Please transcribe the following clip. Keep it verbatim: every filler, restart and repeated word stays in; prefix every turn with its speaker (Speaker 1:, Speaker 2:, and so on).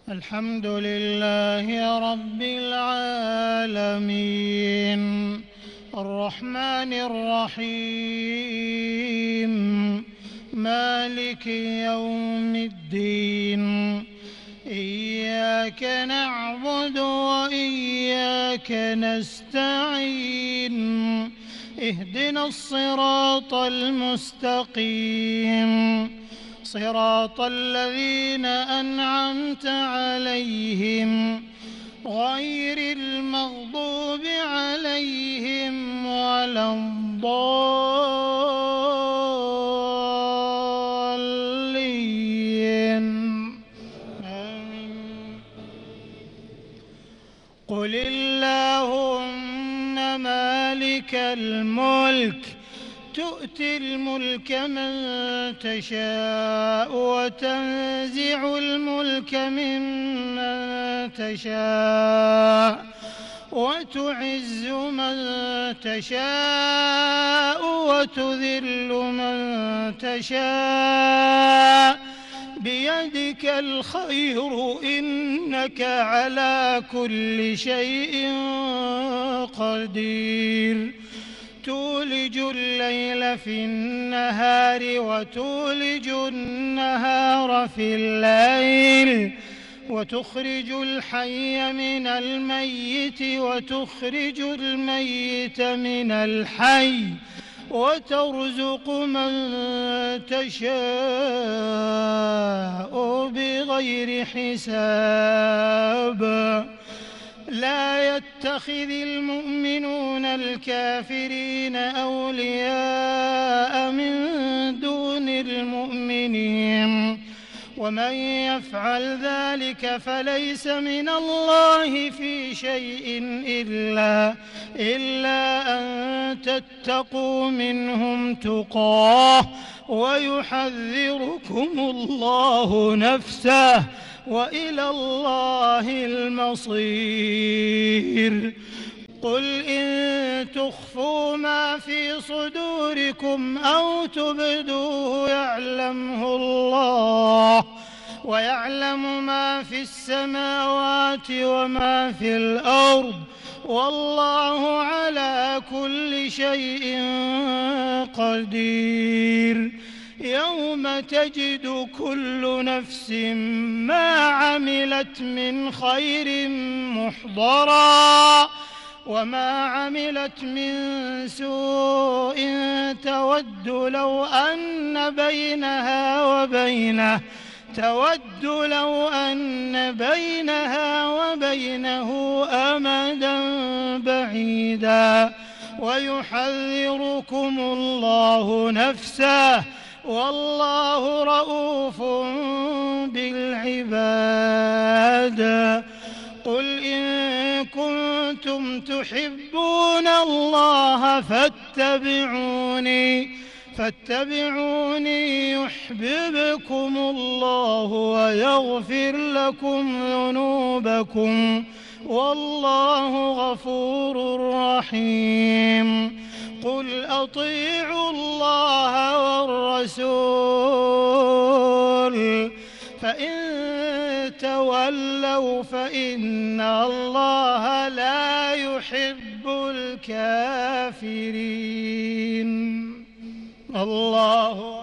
Speaker 1: الحمد لله رب العالمين الرحمن الرحيم مالك يوم الدين إياك نعبد وإياك نستعين اهدنا الصراط المستقيم صراط الذين أنعمت عليهم غير المغضوب عليهم ولا الضالين آمين. قل اللهم مالك الملك تؤتي الملك من تشاء وتنزع الملك ممن تشاء وتعز من تشاء وتذل من تشاء بيدك الخير إنك على كل شيء قدير تولج الليل في النهار وتولج النهار في الليل وتخرج الحي من الميت وتخرج الميت من الحي وترزق من تشاء بغير حساب لا يتخذ المؤمنون الكافرين أولياء من دون المؤمنين ومن يفعل ذلك فليس من الله في شيء إلا, إلا أن تتقوا منهم تقاه ويحذركم الله نفسه وإلى الله المصير قل إن تخفوا ما في صدوركم أو تبدوه يعلمه الله ويعلم ما في السماوات وما في الأرض والله على كل شيء قدير يوم تجد كل نفس ما عملت من خير محضرا وما عملت من سوء تود لو أن بينها وبينه تود لو أن بينها وبينه أمدا بعيدا ويحذركم الله نفسه والله رؤوف بالعباد قل إن كنتم تحبون الله فاتبعوني فاتبعوني يحببكم الله ويغفر لكم ذنوبكم والله غفور رحيم قل أطيعوا الله والرسول فإن تولوا فإن الله لا يحب الكافرين الله